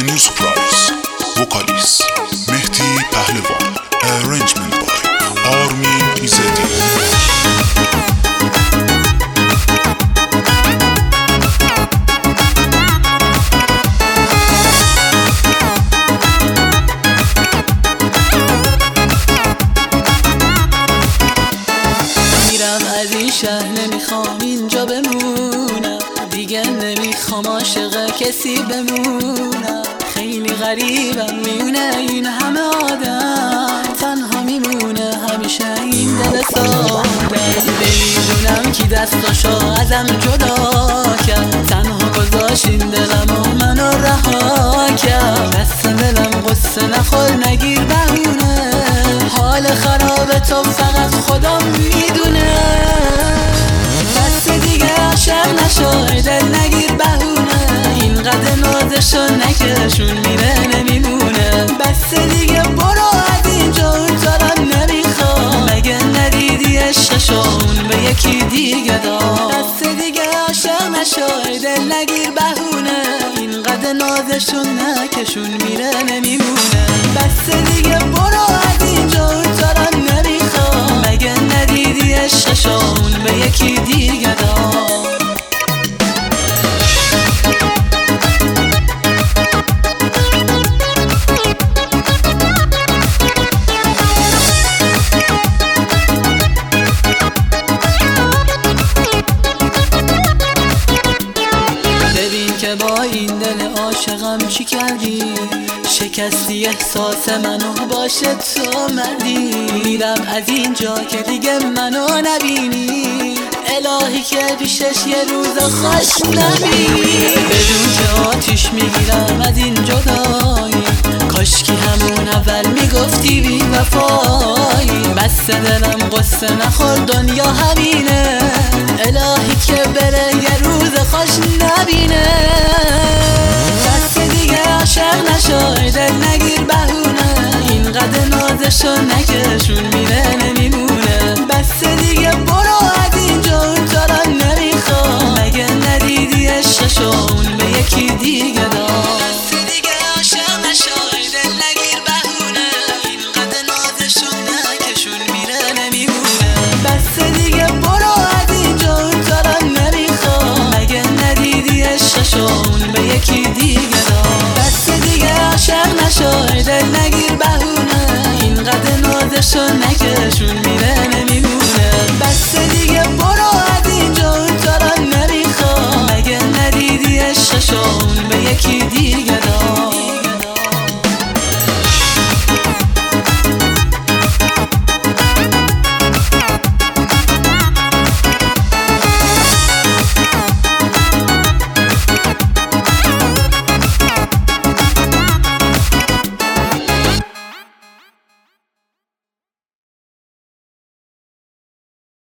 نیوز پرایس، وکالیست مهدی پهلوان، ارنجمنت بای آرمین ایزدی. از این شهر نمیخوام اینجا بمونم دیگه، نمیخوام عاشق کسی بمونم. خیلی غریبم میونه این همه آدم، تنها میمونه همیشه این دل ساده. نمیدونم کی دستاشو ازم جدا کرد، تنها گذاشت این دلم و منو رها کرد. دست دلم قصه نخور نگیر بهونه، حال خراب تو فقط خدا میدونه. دست دیگه عاشق نشو، دل نگیر بهونه، اینقدر نازشو نکشون میره نمیمونه. بس دیگه برو از اینجا، اون طرف نمیخوام، مگه ندیدی عشقشون به یکی دیگه داد. دست دیگه عاشق نشو، دل نگیر بهونه، اینقدر نازشون نکشون میره نمیمونه. بس دیگه برو از اینجا، اون طرف نمیخوام، مگه ندیدی عشقشون به یکی دیگه داد. که با این دل عاشقم چی کردی، شکستی احساس منو، باشه تو مردی. میرم از اینجا که دیگه منو نبینی، الهی که پیشش یه روز خوش نبینی. بدون که آتیش میگیرم از این جدایی، کاشکی همون اول میگفتی بی وفایی. بس دلم قصه نخور دنیا همینه، الهی که بره یه روز خوش نبینه. دست دیگه عاشق نشو، دل نگیر بهونه، اینقدر نازشو نکشون میره نمیمونه. بس دیگه برو از اینجا، اون طرف نمیخوام، مگه ندیدی عشقشون به یکی دیگه داد. دست دیگه عاشق نشو، دل نگیر بهونه، اینقدر نازشون نکشون میره نمیمونه. بس دیگه برو از اینجا، اون طرف نمیخوام، مگه ندیدی عشقشون به یکی دیگه داد. دست دیگه عاشق نشو، دل نگیر بهونه، اینقدر نازشو نکشون میره نمیمونه. بس دیگه برو از اینجا، اون طرف نمیخوام، مگه ندیدی عشقشون به یکی دیگه